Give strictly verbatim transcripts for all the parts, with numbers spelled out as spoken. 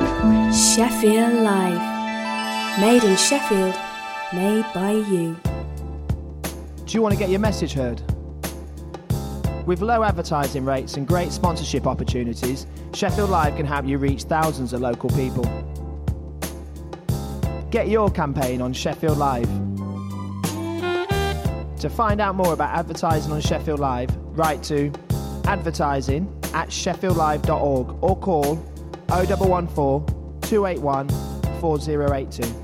Sheffield Live. Made in Sheffield, made by you. Do you want to get your message heard? With low advertising rates and great sponsorship opportunities, Sheffield Live can help you reach thousands of local people. Get your campaign on Sheffield Live. To find out more about advertising on Sheffield Live, write to advertising at sheffield live dot org or call oh one one four, two eight one, four oh eight two.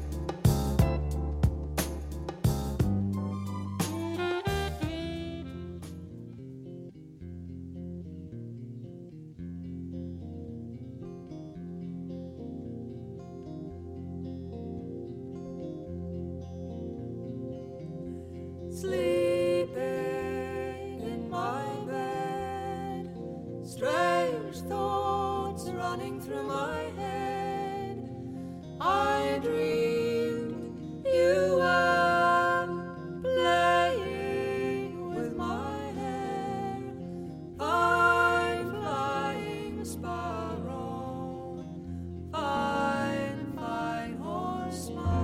Sleeping in my bed, strange thoughts running through my head. I dreamed you were playing with my hair. Fine flying sparrow, fine, fine horseman.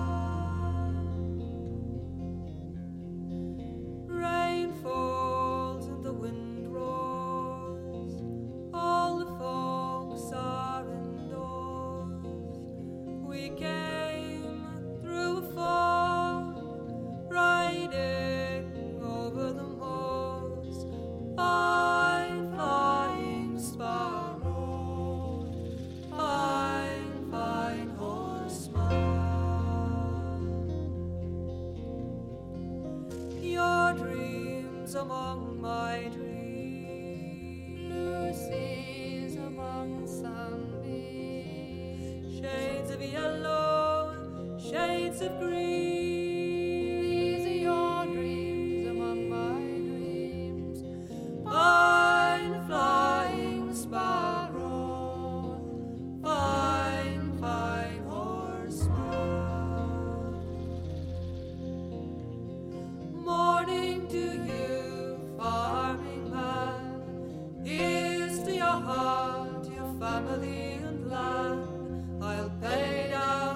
Rain falls and the wind roars. All the folks are indoors. We came through a fog, riding over the moors. Fine flying sparrow, fine, fine horseman. Your dreams among my dreams, Lucy's among sunbeams, shades of yellow, shades of green. These are your dreams among my dreams. Fine flying sparrow, fine, fine horseman. Morning to you, farming man. Here's to your heart, your family and land. I'll pay down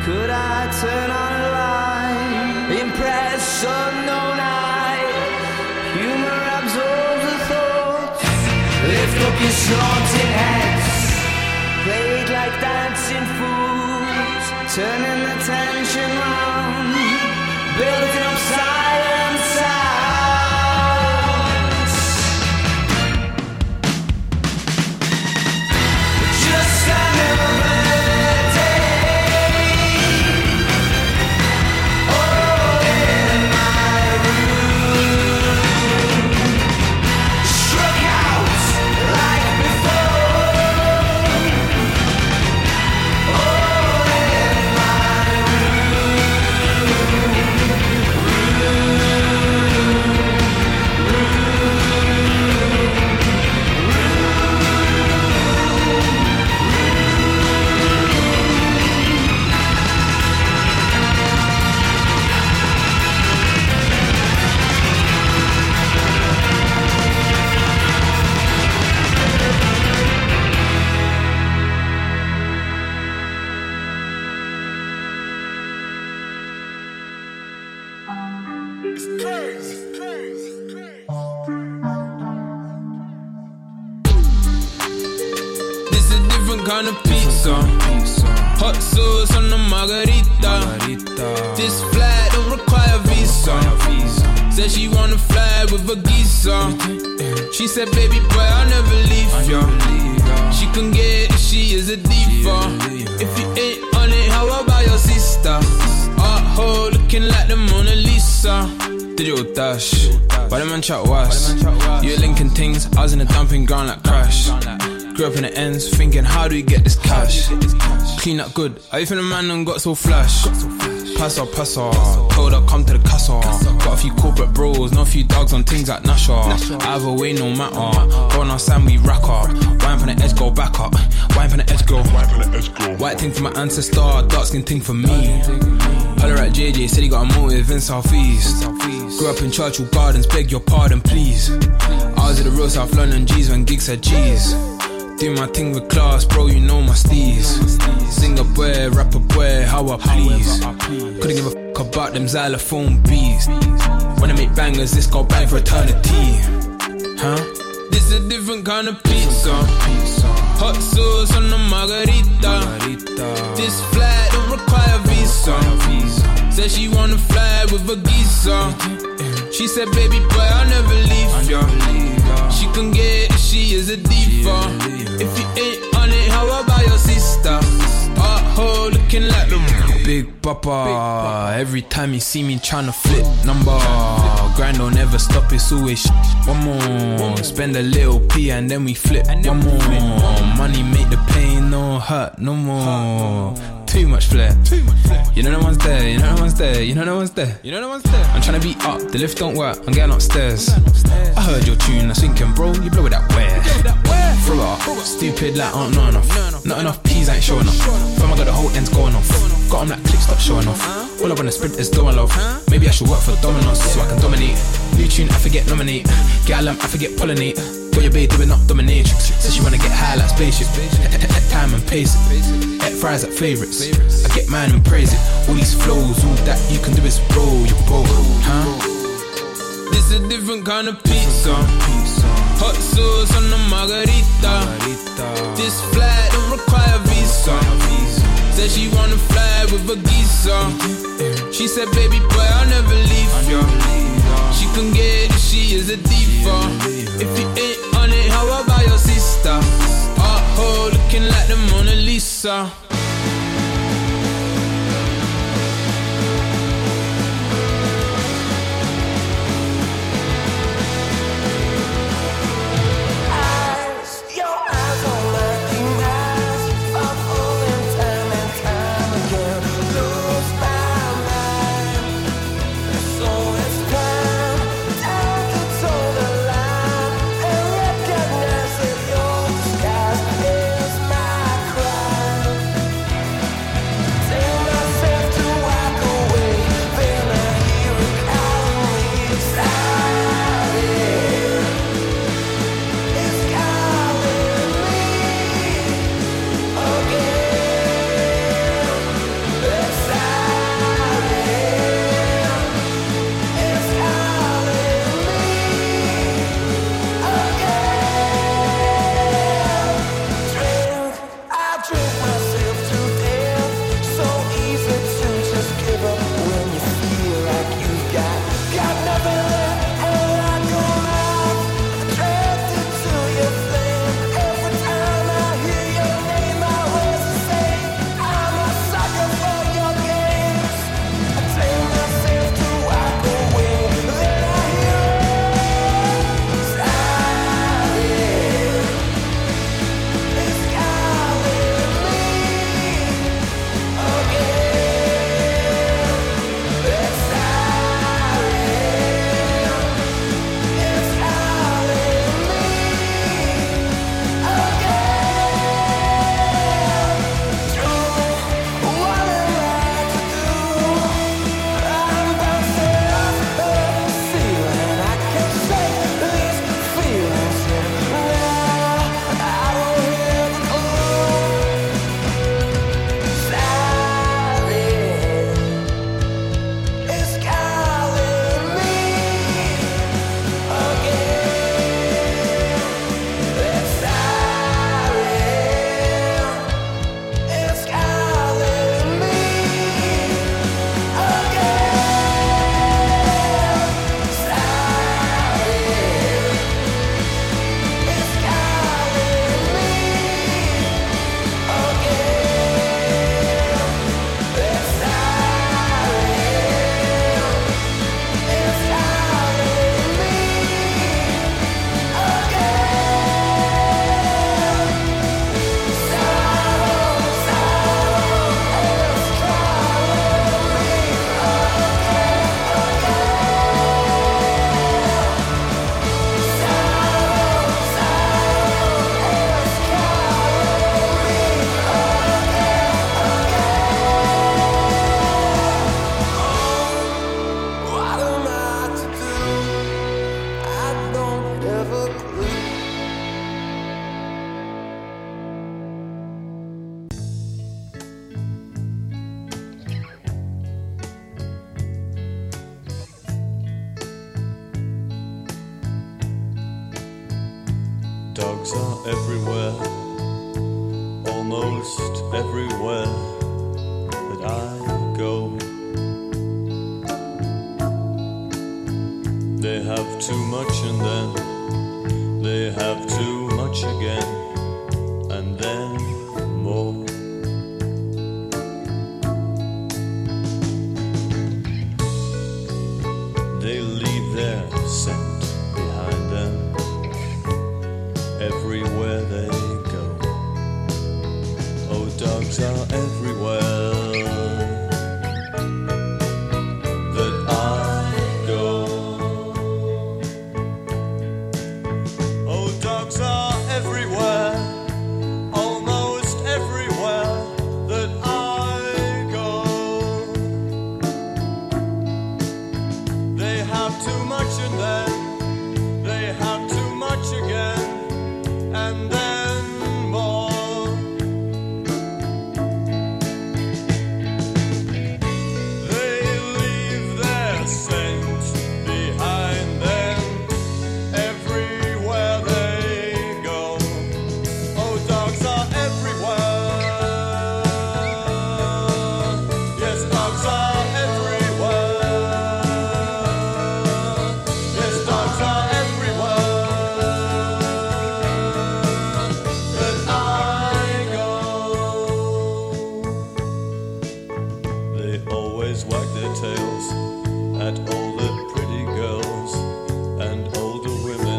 Could I turn on a light, impress unknown eye, humor absorbs the thoughts, lift up your snorting heads, played like dancing fools, turning the tension round, building up silent sounds. Just another kind of pizza, hot sauce on the margarita. This flight don't require visa. Said she wanna fly with a geezer. She said, baby boy, I'll never leave ya. She can get it, she is a diva. If you ain't on it, how about your sister? Art hole looking like the Mona Lisa. Digital dash, why the man chat was? You linking things, I was in a dumping ground like Crash. Grew up in the ends, thinking how do we get this cash? Clean up good, how you think the man done got so flash? Pass up, pass up, told her come to the castle. Got a few corporate bros, know a few dogs on things like Nasha. Either way no matter, going on Sam we rack up. Wine from the edge go back up, wine from the edge go. White thing for my ancestor, dark skin thing for me. Holler at J J, said he got a motive in Southeast. Grew up in Churchill Gardens, beg your pardon please. I was at the real South London G's when gigs said G's. Do my thing with class, bro, you know my steez. Singer boy, rapper boy, how I please. Couldn't give a fuck about them xylophone bees. When I make bangers, this go bang for eternity. Huh? This a different kind of pizza. Hot sauce on the margarita. This flight don't require visa. Said she wanna fly with a geezer. She said, baby boy, I'll never leave ya. She can get it, she is a diva. If you ain't on it, how about your sister? Art hole looking like the Big Papa. Every time you see me tryna flip number, grind don't never stop, it's always sh- one more. Spend a little P and then we flip one more. Money make the pain no hurt no more. Too much flair. You know no one's there, you know no one's there, you know no one's there. You know no one's there. I'm tryna be up, the lift don't work, I'm getting upstairs. I heard your tune, I was thinking, bro, you blow it that where? Throw it up, stupid like aren't not enough. Not enough P's ain't showing up. Fam, I got the whole ends going off. Got 'em like click, stop showing off. All I wanna sprint is doing love. Maybe I should work for Domino's so I can dominate. New tune, I forget nominate. Get a lamp, I forget pollinate. Got your babe doing up dominatrix. Says she wanna get high like spaceship. Time and pace it. Et fries at favourites. I get mine and praise it. All these flows, all that you can do is roll your boat, huh? This a different kind of pizza. Hot sauce on the margarita. This flight don't require visa. Said she wanna fly with a geezer. She said, baby boy, I'll never leave ya. She can get it, she is a diva. If you ain't on it, how about your sister? Art hole looking like the Mona Lisa. Dogs are everywhere, almost everywhere that I go. They have too much and then they have too much again, and then more. They leave their scent behind them everywhere they go. Oh, dogs are everywhere that I go. Oh, dogs are everywhere, almost everywhere that I go. They have too much and then they have too much again, and then more. They leave their scent behind them everywhere they go. Oh, dogs are everywhere. Yes, dogs are everywhere. Yes, dogs are everywhere that I go. They always wag their tails at all the pretty girls and older women.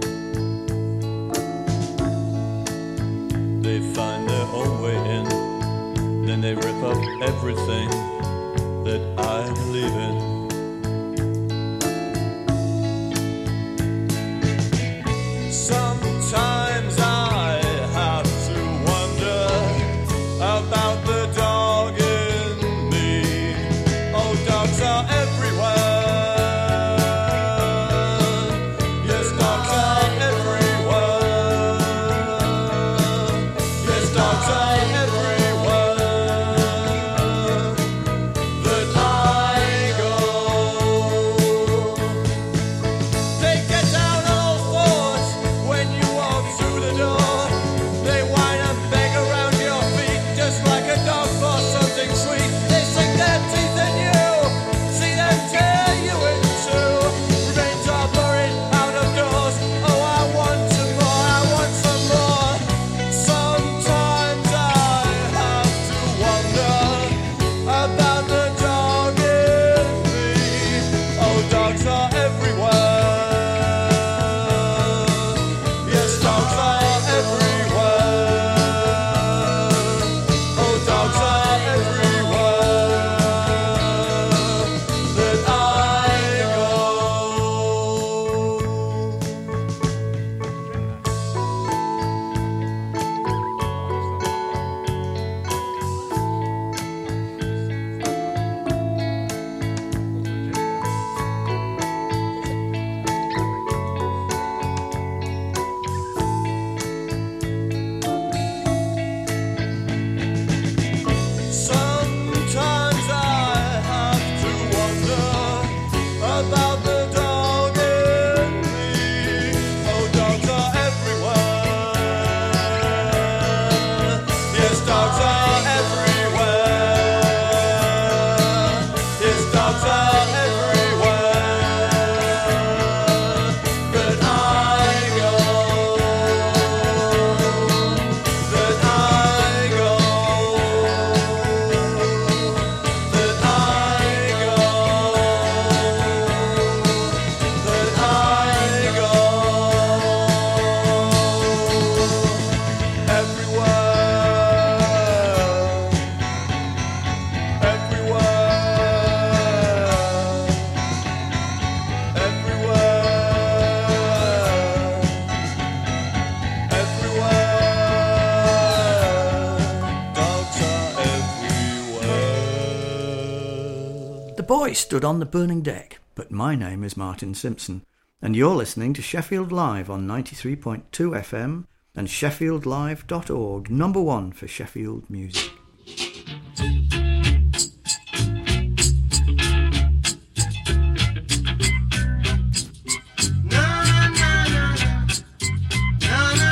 They find their own way in, then they rip up everything that I believe in. Sometimes I have to wonder about the dog in me. Oh, dogs are everywhere. Yes, dogs are everywhere. Yes, dogs are everywhere that I go. They get down on all fours when you walk through the door. They whine and beg around your feet just like a dog for something sweet. They sink their teeth in you, see them tear you in two. Remains are buried out of doors. Oh, I want some more, I want some more. Sometimes I have to wonder about the dog in me. Oh, dogs are everywhere. Yes, dogs are everywhere. Oh, dogs are everywhere that I go. Sometimes I have to wonder about the dog in me. Oh, dogs are everywhere. Yes, dogs are everywhere. Yes, dogs are everywhere that I go. That I go. That I go. That I go. Everywhere. Everywhere. Everywhere. Everywhere. Dogs are everywhere. The boy stood on the burning deck, but my name is Martin Simpson, and you're listening to Sheffield Live on ninety-three point two F M and sheffield live dot org, number one for Sheffield music. Na na na na na na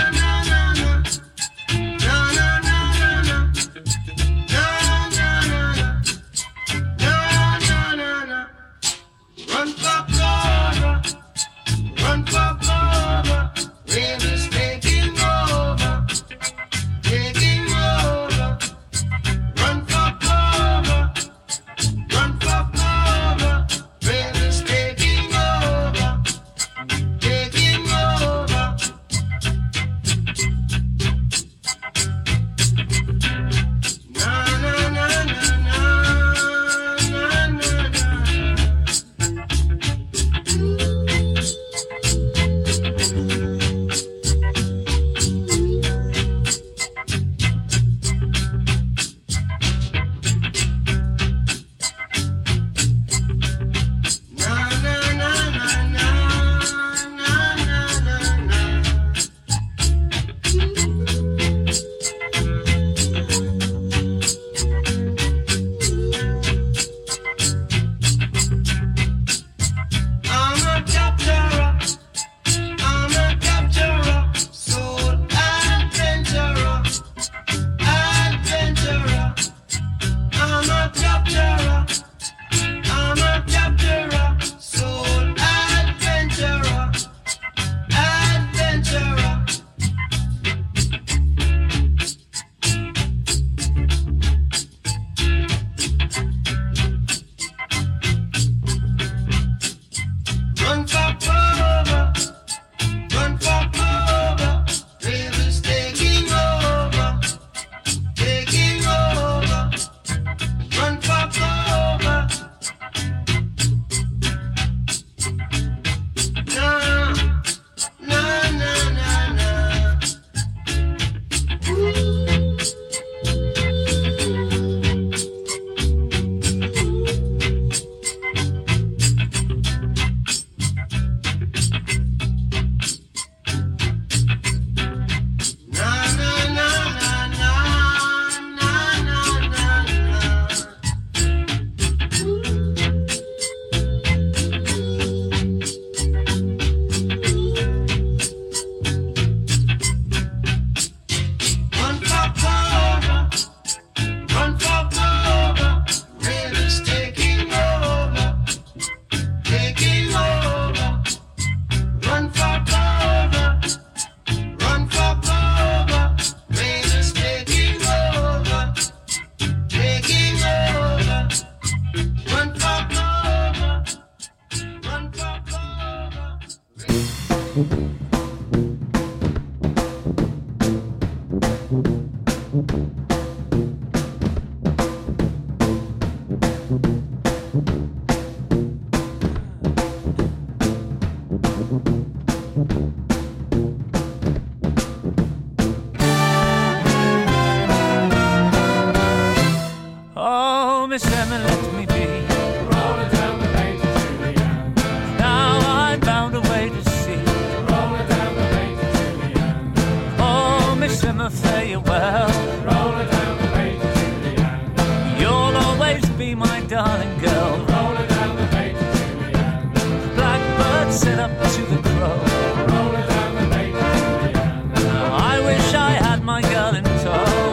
Oh, Miss Emma, let me be. Rolling down the bay to Julian. Now I'm bound away to sea. Rolling down the bay to Julian. Oh, Miss Emma, farewell. Rolling down the bay to Julian. You'll always be my darling girl. Rolling down the bay to Julian. Blackbird sit up to the crow. Rolling down the bay to Julian. I wish I had my girl in tow.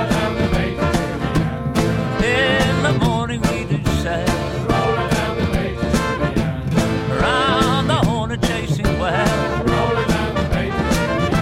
In the morning we do say, rolling down the bay to Julian. Round the horn a chasing well, rolling down the bay to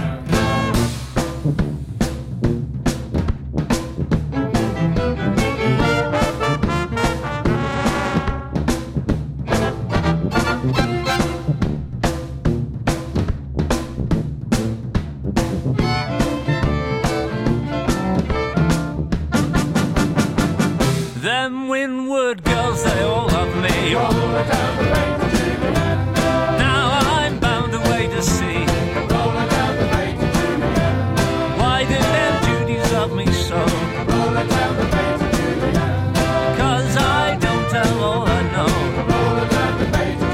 Them windward girls, they all love me. Rolling down the bay to Julian. Now I'm bound away to sea. Rolling down the bay to Julian. Why did them Judies love me so? Rolling down the bay to Julian. Cause I don't tell all I know. Rolling down the bay to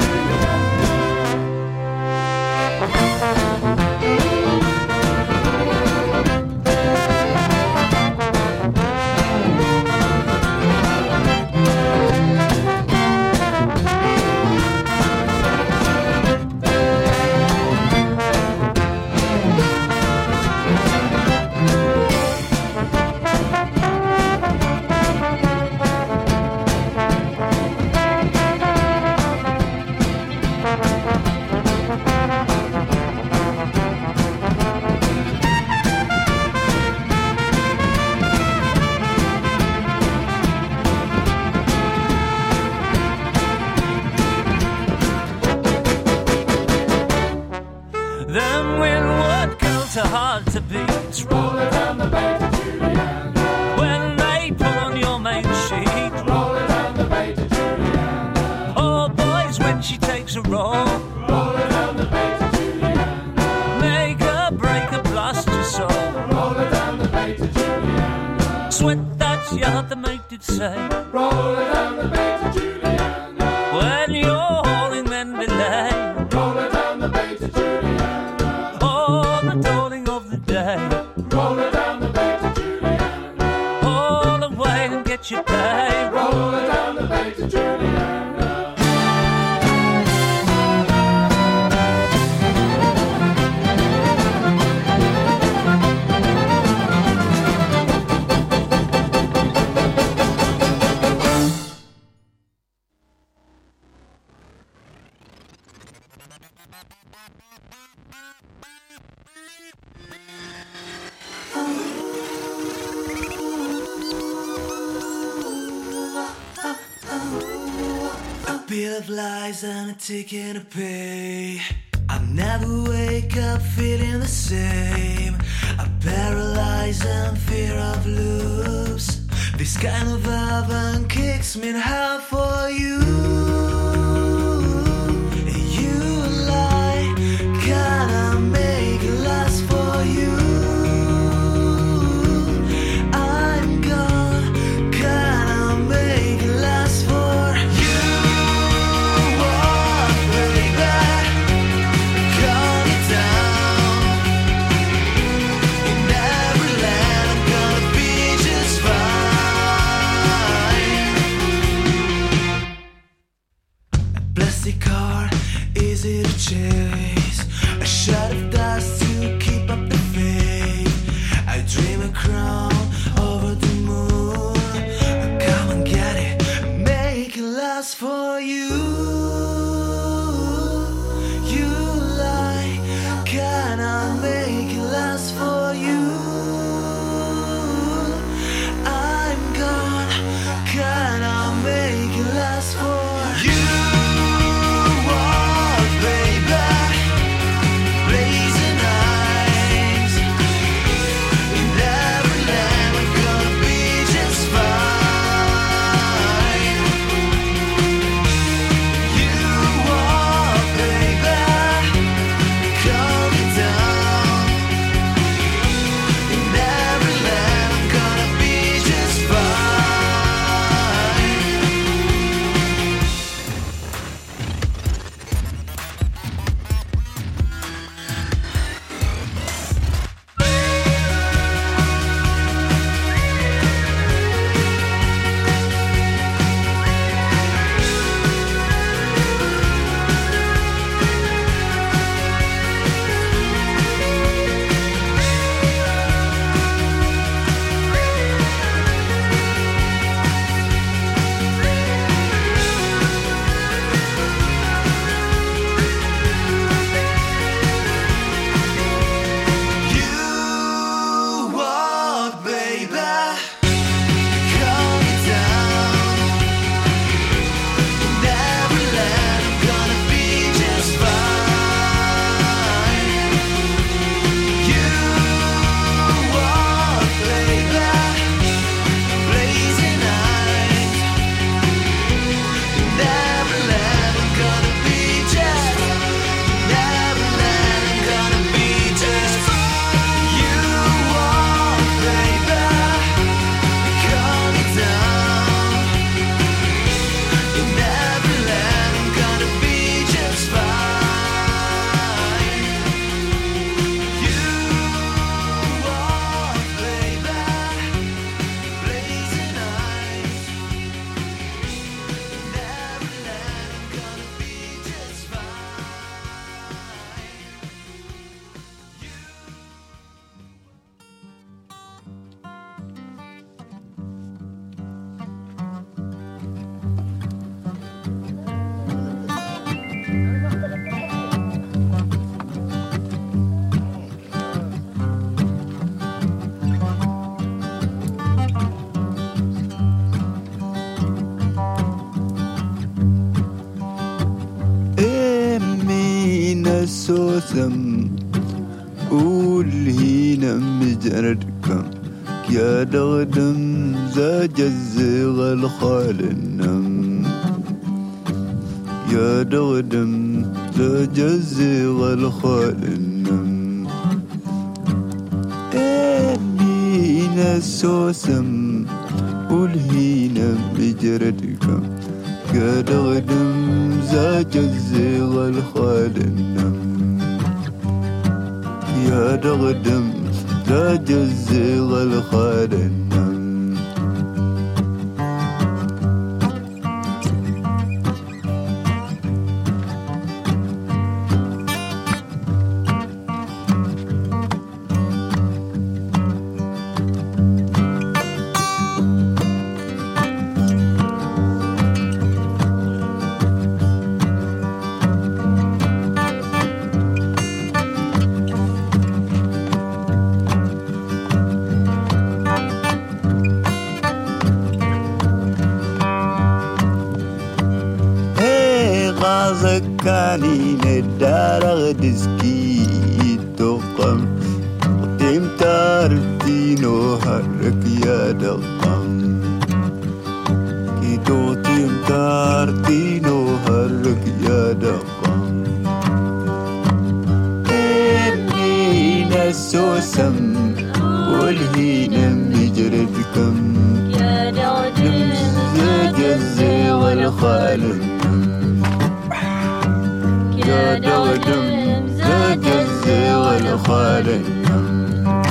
Them windward girls are hard to beat. Rolling down the bay to Julian. When they pull on your main sheet. Rolling down the bay to Julian. Oh boys, when she takes a roll. Rolling down the bay to Julian. Make her break a bluster soul. Rolling down the bay to Julian. Sweat that yacht, the mate did say. Rolling down the bay to Julian. When you're hauling then belay. Rolling down the bay to Julian. Oh, the dawning of the day. Rolling down the bay to Julian. Haul away and get your pay. Rolling down the bay to Julian. A bill of lies and a ticket to pay. I never wake up feeling the same. I paralyze and fear of loops. This kind of heaven kicks me in half for you. You lie, can I make it last for you? I'm gone, can I make it last for you? Oh, baby, calm it down. In every land I'm gonna be just fine. A plastic car, easy to chase. A shot of dust to keep up the faith. I dream a crown over the moon. Come and get it, make it last for you. You lie, can I make it last for you? I'm gone, can I make it last for you? Oh, baby, سوسم والهينا مجردكم يا دغدم زاج الزيغ الخال النم يا دغدم زاج الزيغ الخال النم الهينا سوسم والهينا مجردكم يا دغدم زاج الزيغ الخال النم يا دغدم زاج الزيغ الخال النم كاني ندار دسكي تقم قدم تارتينو هرك يا دقم كيتو تيم تارتينو هرك يا دقم إني نسوسم والهينا مجردكم يا دقم زجزي والخالم يا دغدم زاج الزيغ الخال النم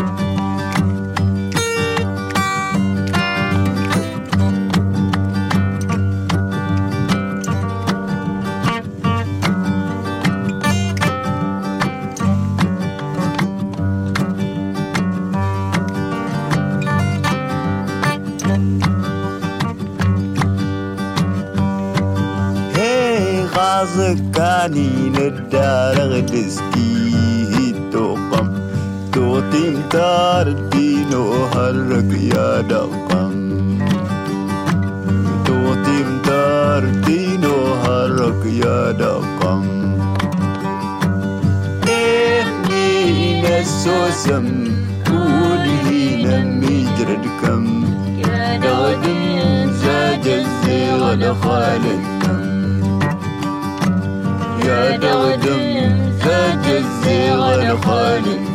غازكاني ندار غدسكي توقم توتيم تاردينو هرق يا دقم توتيم تاردينو هرق يا دقم إني نسوسم قولي نمي جردكم يا دغدم زاج الزيغ الخالد يا دغدم زاج الزيغ الخالد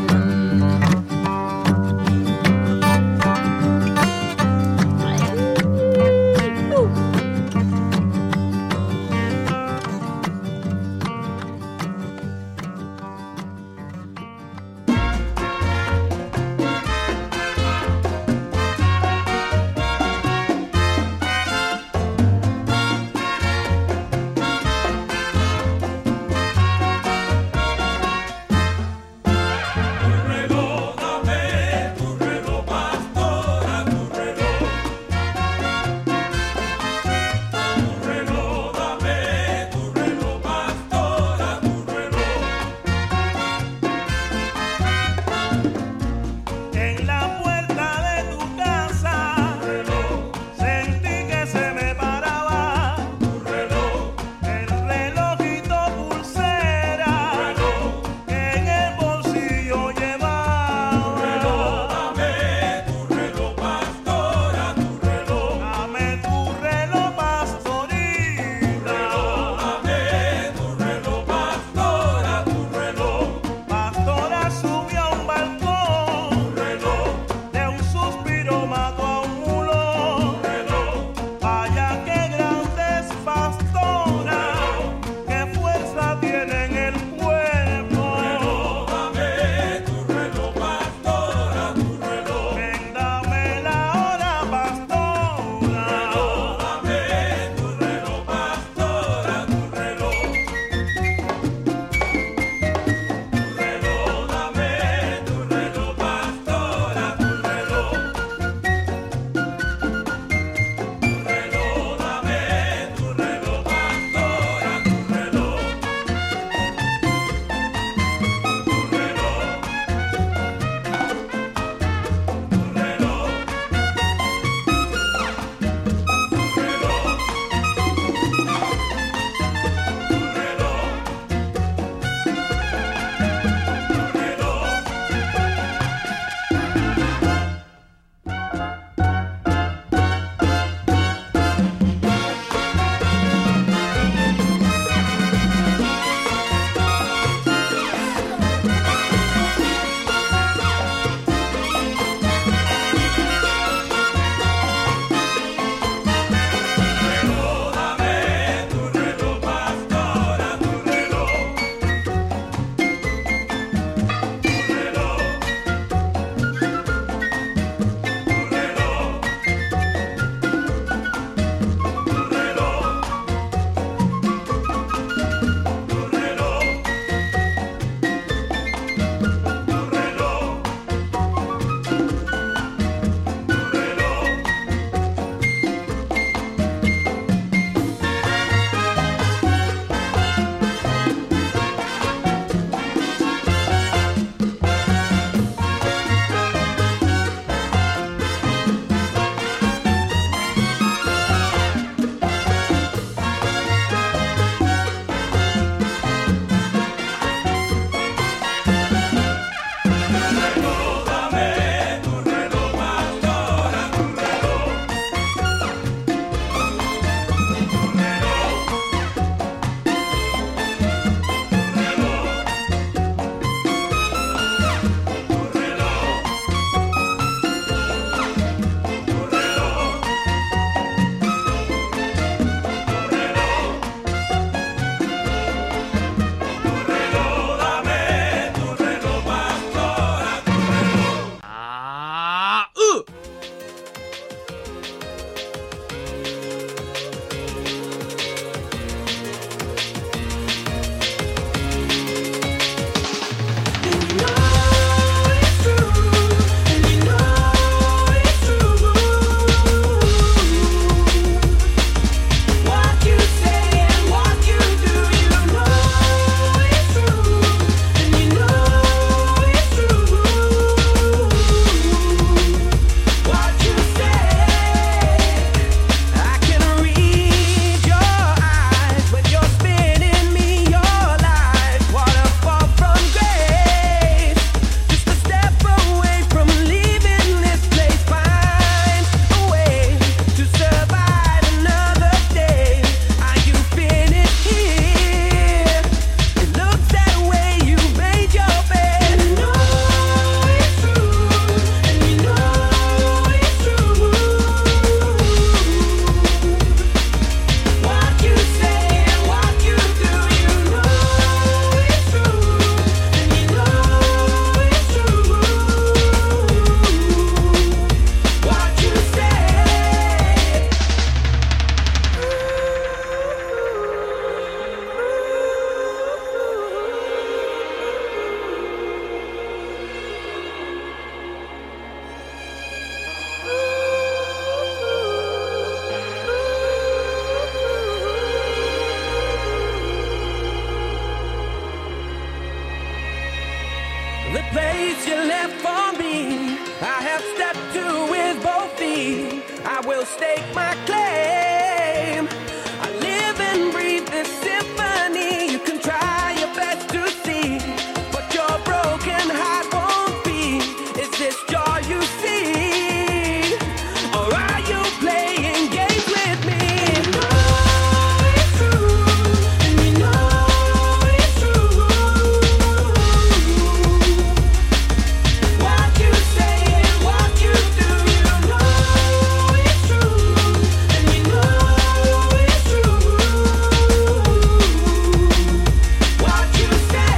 The place you left for me, I have stepped to with both feet. I will stake my claim. I live and breathe this symphony. You can try your best to see, but your broken heart won't be. Is this joy you see, or are you playing games with me? You know it's true, and you know it's true. What you say and what you do, you know it's true, and you know it's true. What you say.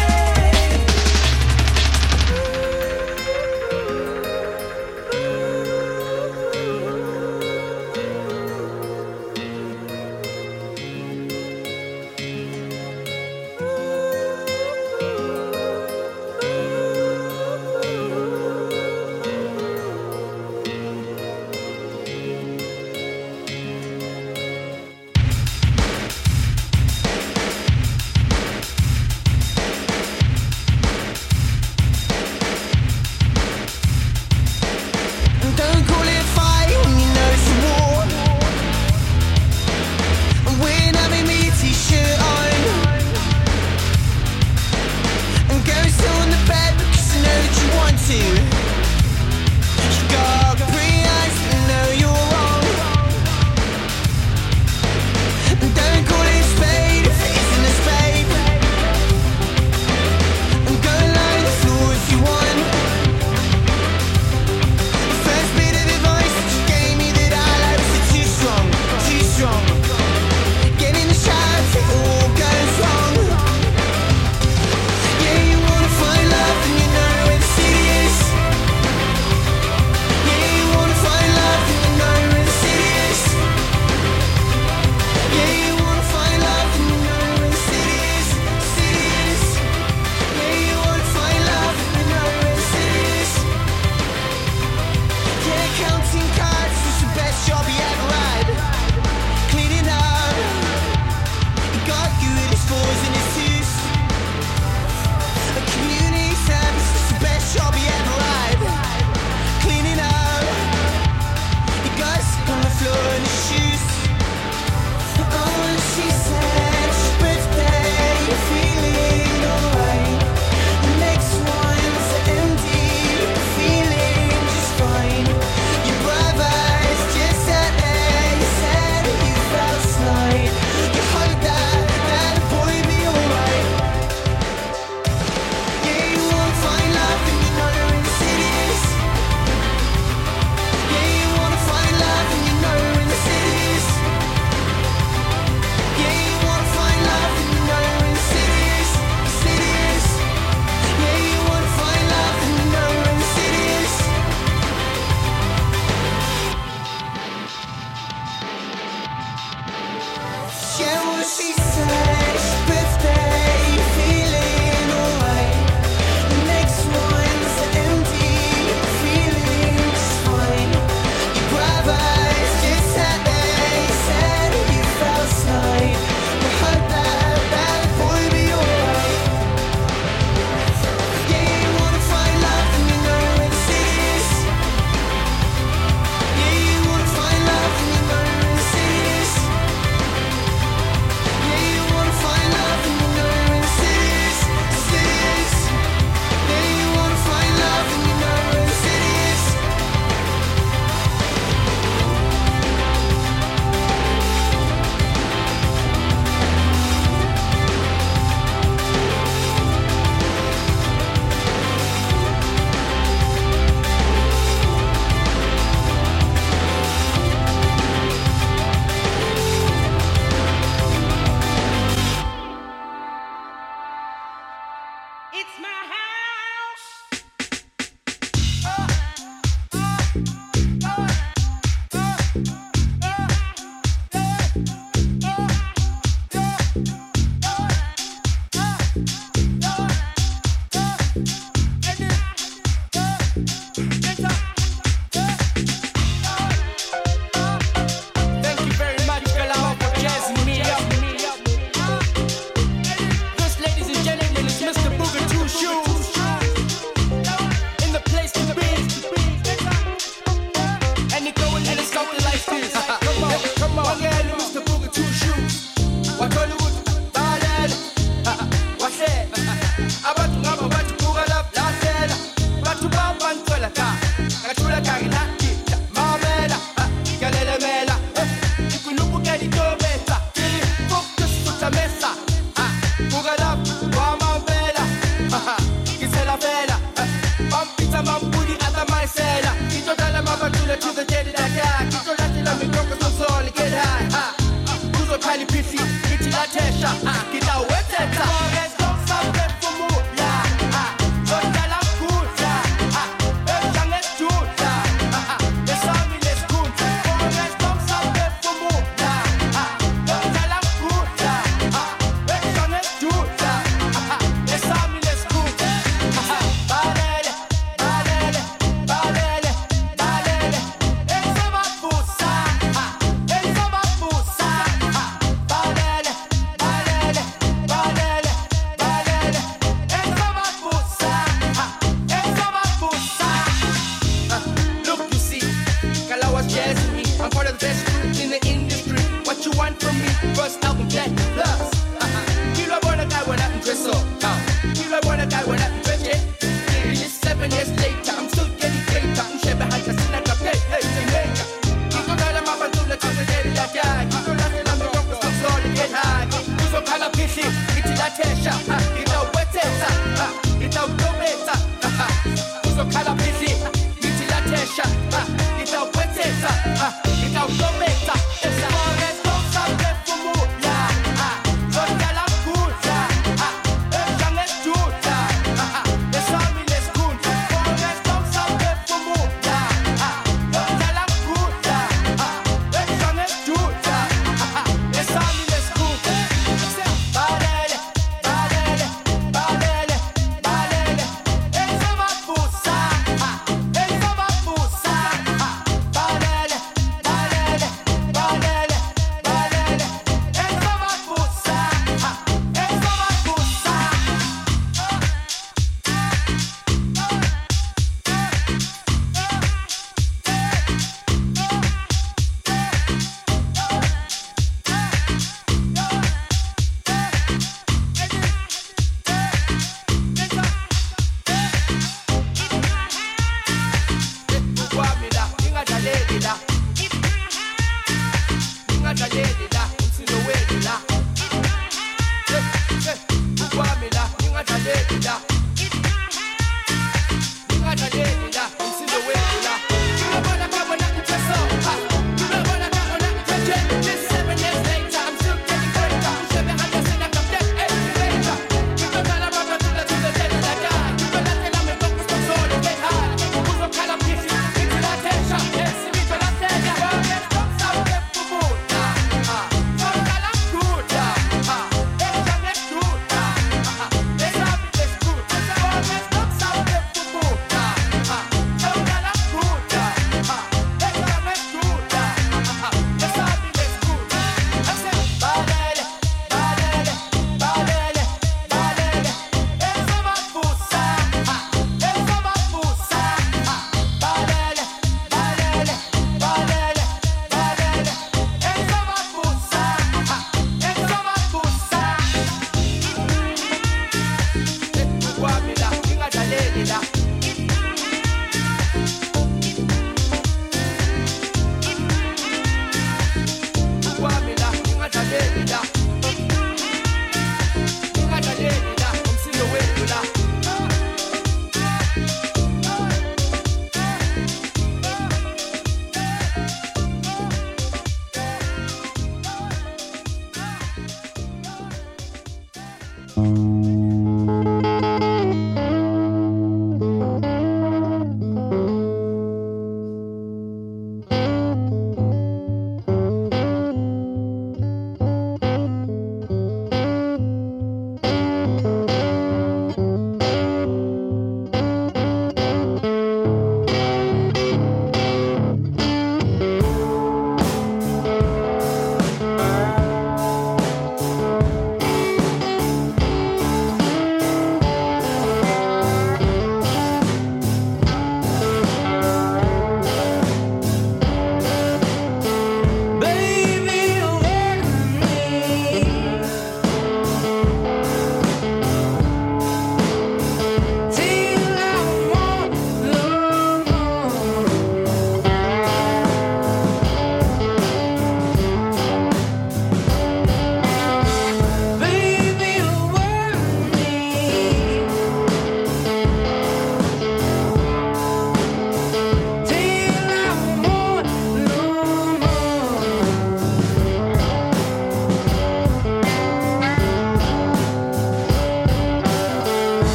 Don't call it a fight when you know it's a war. And we're having me a t-shirt on, and go sit on the bed because I know that you want to. You got pretty eyes that know you're wrong. And don't call it a spade if it isn't a spade. And go lie on the floor if you want. First bit of advice that you gave me that I like was too strong, too strong. Get in the shower if it all goes wrong. Yeah, you wanna find love and you know where the city is. Yeah, you wanna find love and you know where the city is. Yeah, you wanna find love and you know where the city is, city is. Yeah, you wanna find love and you know where the city is. Yeah, counting cards is the best job you ever had. Cleaning up, you got good as fours and as twos. A community service is the best job you ever had. Cleaning up, you got sick on the floor in his shoes. Oh, and she said it's your birthday, you're feeling alright. The next one's empty, you're feeling just fine. Your brother's just sat there, you said that you felt slight. You hope that that boy be alright. Yeah, you wanna find love and you know where the city is. Yeah, you wanna find love and you know where the city is. Yeah, you wanna find love and you know where the city is, city is. Yeah, you wanna find love and you know where the city is. Yeah, what she said, it's your birthday, you're feeling alright. The next one's empty, you're feeling just fine. Your brother's just sat there, you said that you felt slight. You hope that that boy be alright. Yeah, you wanna find love and you know where the city is. Yeah, you wanna find love and you know where the city is. Yeah, you wanna It's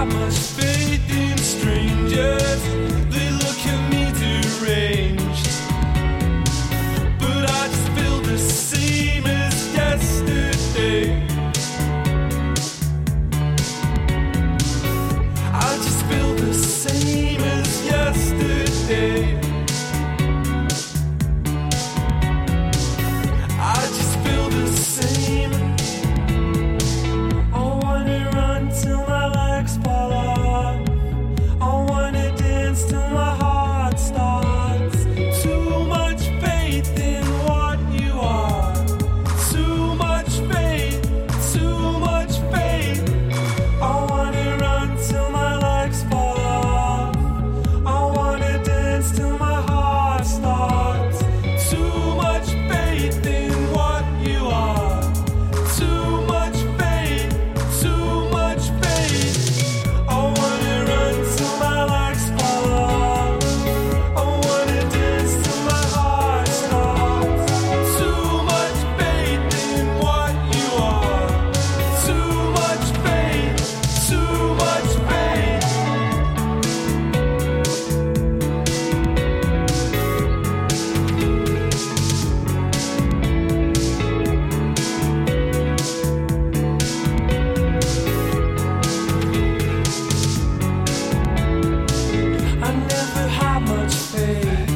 have much faith in strangers. They look at me deranged, but I just feel the same as yesterday. I just feel the same as yesterday. I just feel the same. I wanna run till my legs fall off. I wanna dance till my heart stops. Too much faith in what you are. Too much faith, too much faith. I wanna run till my legs fall off. I wanna dance till my heart stops. Too much faith in what you are. Too much faith, too much faith. I wanna run till my legs fall off. I wanna dance till my heart stops. Too much faith in what you are. Too much faith, too much faith. I never had much faith.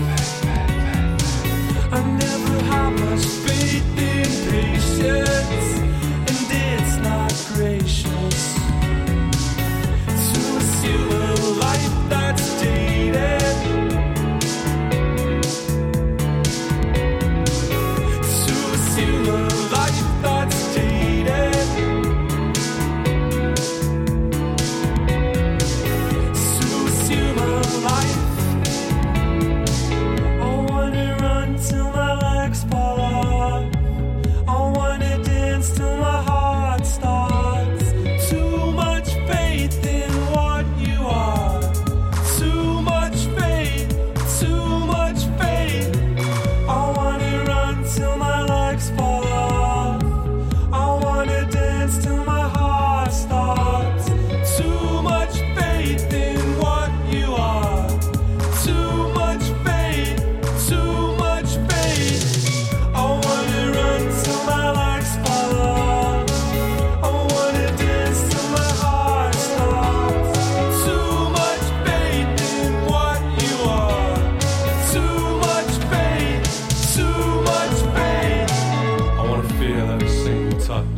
I never had much faith in patience, and it's not gracious to assume a life that's dated. To assume a life that's dated. To assume a life. I wanna run till my legs fall off. I wanna dance till my heart stops. Too much faith in what you are. Too much faith, too much faith. I wanna run till my legs fall off. I wanna dance till my heart stops. Too much faith in what you are. Too much faith, too much faith. I wanna run till my legs fall off. I wanna dance till my heart stops. Too much faith in what you are. Too much faith, too much faith. I wanna feel every single touch.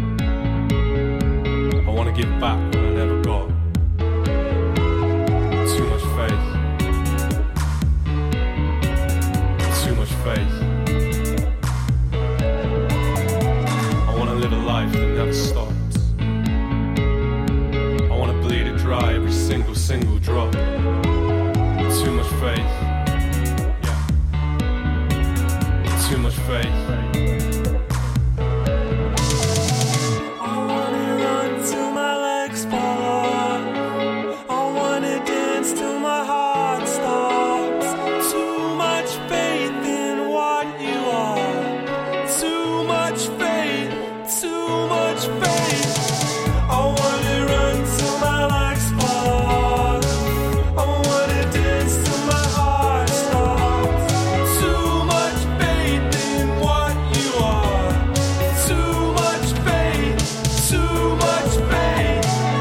I wanna give back what I never got. Too much faith. Too much faith. I wanna live a life that never stops. I wanna bleed it dry, every single, single drop. Too much faith. Yeah. Too much faith. I wanna run till my legs fall off. I wanna dance till my heart stops. Too much faith in what you are. Too much faith, too much faith. I wanna run till my legs fall off. I wanna dance till my heart stops. Too much faith in what you are. Too much faith, too much faith.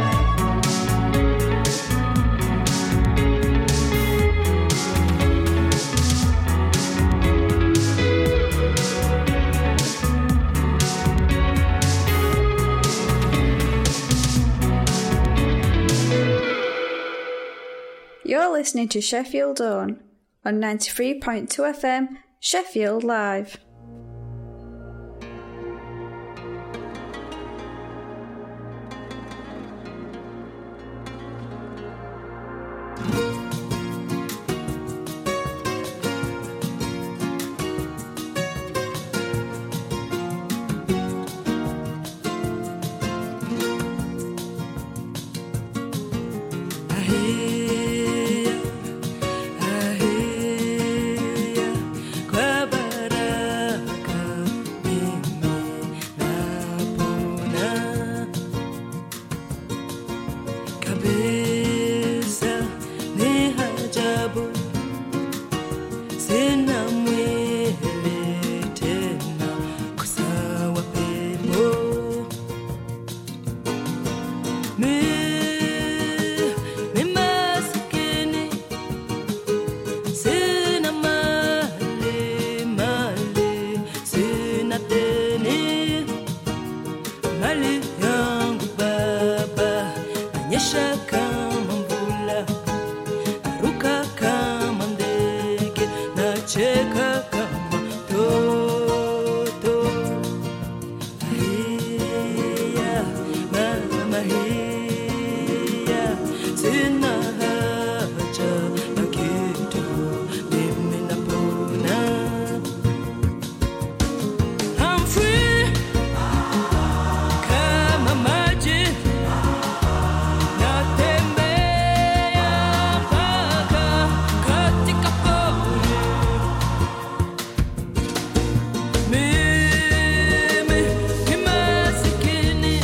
You're listening to Sheffield On on ninety-three point two F M, Sheffield Live. pesa ni hajabu, sina mwele tena kusawa pepo. Mi, mi masikini, sina mali, mali, sina deni. Mali yangu baba, anyesha kama mvula, aruka kama ndege, nacheka kama toto. Hiya, mama hiya, sina haja ya kitu, mimi napona. I'm free kama maji, natembea mpaka katika pori. Mimi ni masikini,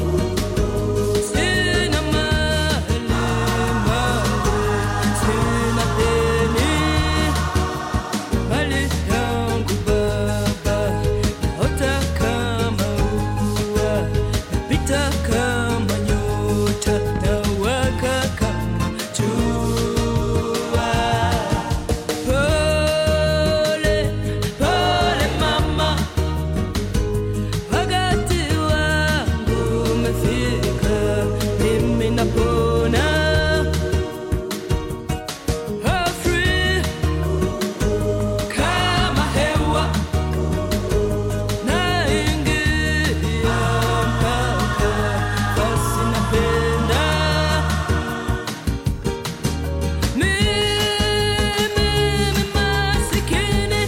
sina mali, mali, sina deni. Mali yangu baba, naota kama ua, napita kama nyota, nawaka kama jua. Pole, pole mama, wakati wangu umefika, mimi napona. I'm free kama hewa, naingia mpaka basi napenda. Mimi ni masikini,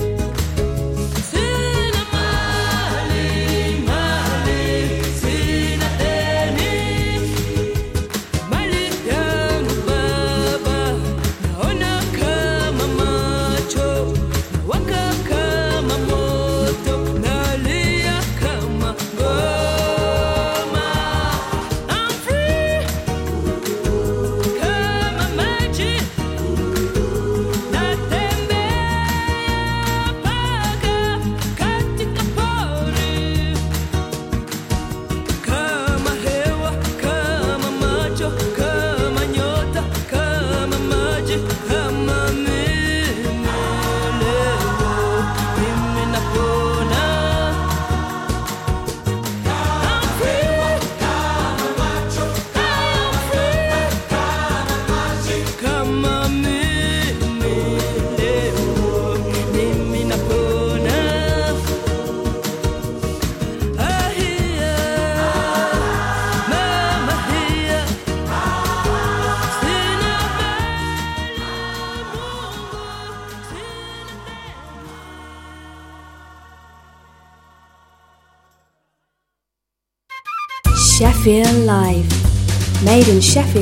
sina mali, mali, sina deni. Mali yangu baba, naona kama macho, nawaka kama moto, nalia kama ngoma. I'm free kama maji, natembea mpaka katika pori. Kama hewa, kama macho, kama nyota, kama maji, kama mimi leo, mimi napona. I'm free kama macho, I'm free kama maji, kama mimi leo, mimi napona. Ah, hiya, mama hiya, sina mali, Mungu, sina Sheffield Live. Made in Sheffield.